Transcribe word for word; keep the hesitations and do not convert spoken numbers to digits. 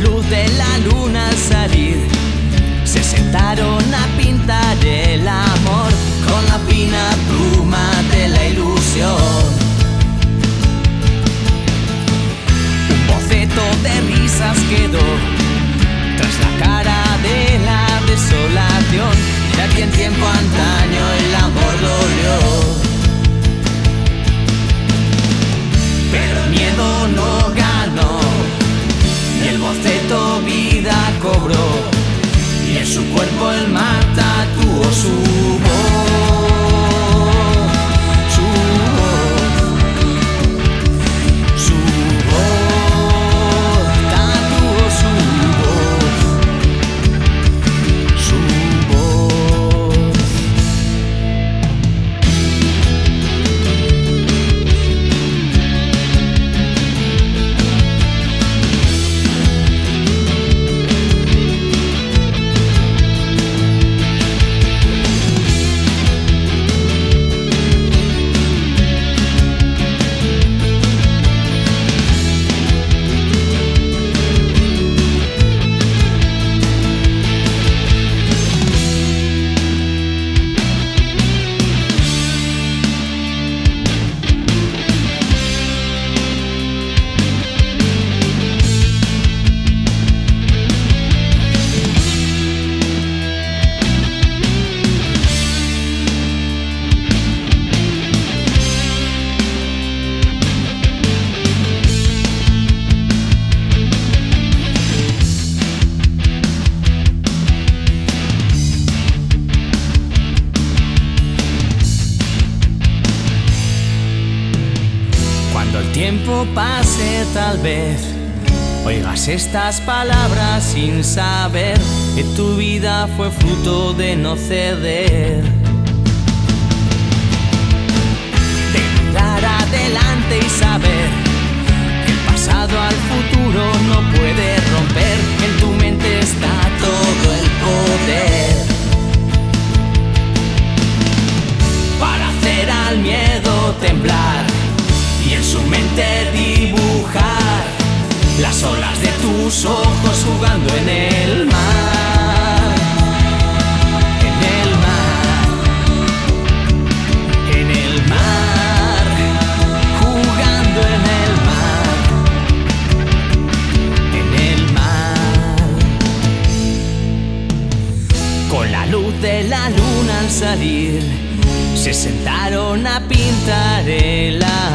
luz de la luna al salir, se sentaron a pintar el amor con la fina pluma de la ilusión. Un boceto de risas quedó tras la cara de la desolación, ya que en tiempo antaño el amor dolió. Pero el miedo no ganó y el boceto vida cobró, y en su cuerpo el mar tatuó su voz, su voz, su voz, tatuó su voz, su voz. Cuando el tiempo pase, tal vez oigas estas palabras sin saber que tu vida fue fruto de no ceder, de mirar adelante y saber que el pasado al futuro no puede romper, que en tu mente está todo el poder para hacer al miedo temblar y en su mente dibujar las olas de tus ojos jugando en el mar, en el mar, en el mar, jugando en el mar, en el mar. Con la luz de la luna al salir, se sentaron a pintar el amor